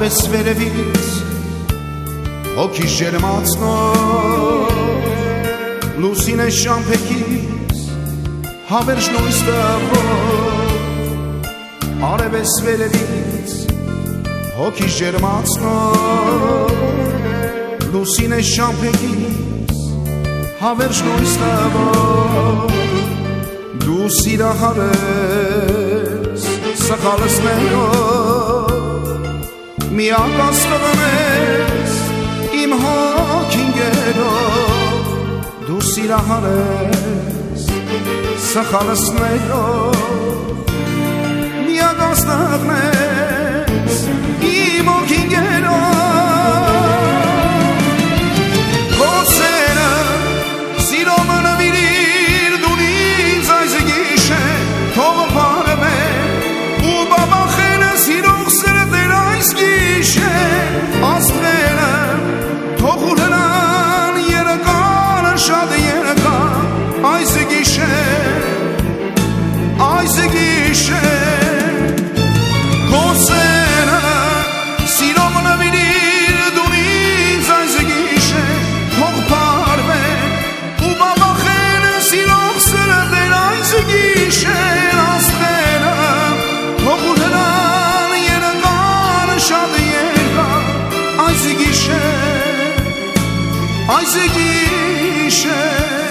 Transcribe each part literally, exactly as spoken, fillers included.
Արևես վերևից հոգիս ջերմացնող լուսին է շամփեքից հավերժ նույս տվող Արևես վերևից հոգիս ջերմացնող լուսին է շամփեքից հավերժ նույս տվող Դու սիրահար ես սխալս ներով Միակ աստղն ես իմ հոգին գերով Դու սիրահար ես սխալս ներով Միակ աստղն ես իմ հոգին գերով Խոսերը սիրով նվիրիր դու ինձ այս գիշեր Թող պարվե ու բաբախենը սիրող սրտեր այս գիշեր Աստղերը թող ուլենան երեկանը շատ երեկան Այս գիշեր, այս գիշեր Խոսերը սիրով նվիրիր դու ինձ այս գիշեր Թող պարվե ու բաբախենը սիրող սրտեր այս գիշեր Աստղերը թող ուլենան երեկանը շատ երեկան Այս գիշեր, այս գիշեր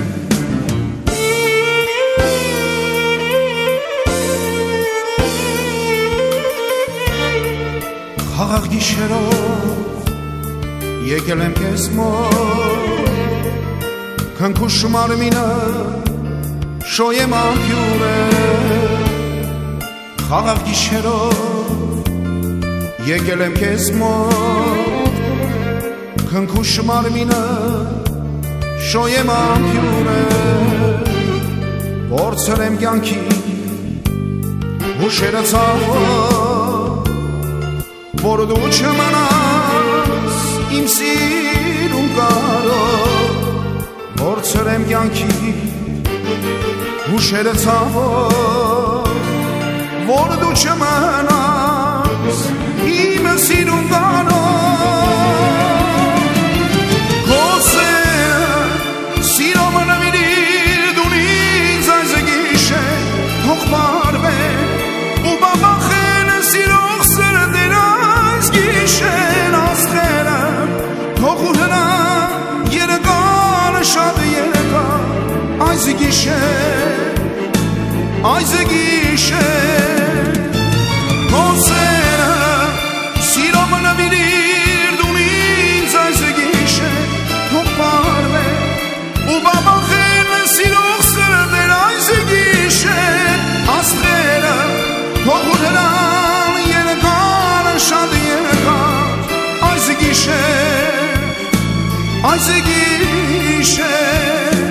Խաղաղ գիշերով եկել եմ քեզ մոտ Քնքուշ մարմինը շոյեմ ամփյուրը Խաղաղ գիշերով եկել եմ քեզ մոտ Քնքուշ մարմինը շոյեմ ամփյուրը Փորձել եմ կյանքի հուշերը ցավով Որ դու չմնաս իմ սիրուն կարով Փորձել եմ կյանքի հուշերը ցավով Որ դու չմնաս իմ սիրուն կարով Խոսերը սիրով նվիրիր դու ինձ այս գիշեր Թող պարվե ու բաբախենը սիրող սրտեր այս գիշեր Աստղերը թող ուլենան երեկանը շատ երեկան Այս գիշեր, այս գիշեր Խոսերը սիրով նվիրիր դու ինձ այս գիշեր Թող պարվե ու բաբախենը սիրող սրտեր այս գիշեր Աստղերը թող ուլենան երեկանը շատ երեկան Այս գիշեր, այս գիշեր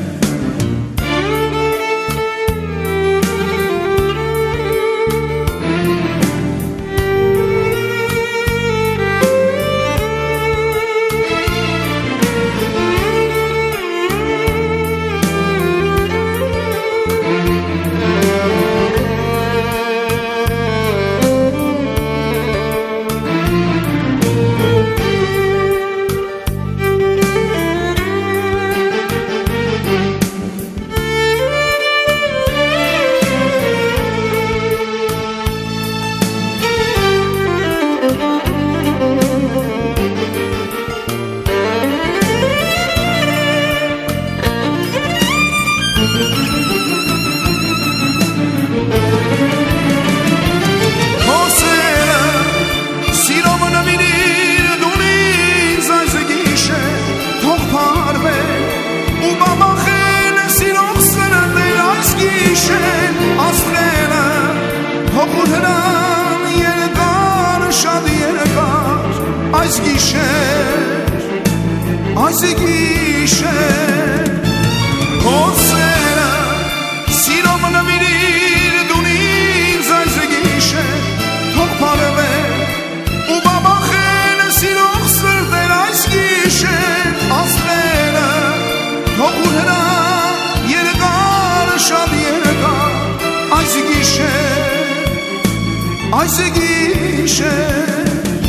Այս գիշեր, այս գիշեր Խոսերը սիրով նվիրիր դու ինձ այս գիշեր Թող պարվե ու բաբախենը սիրող սրտեր այս գիշեր Աստղերը թող ուլենան երեկանը շատ երեկան Այս գիշեր, այս գիշեր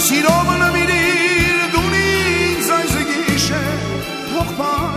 سیرامن میریر دونین زایز گیشه تخمه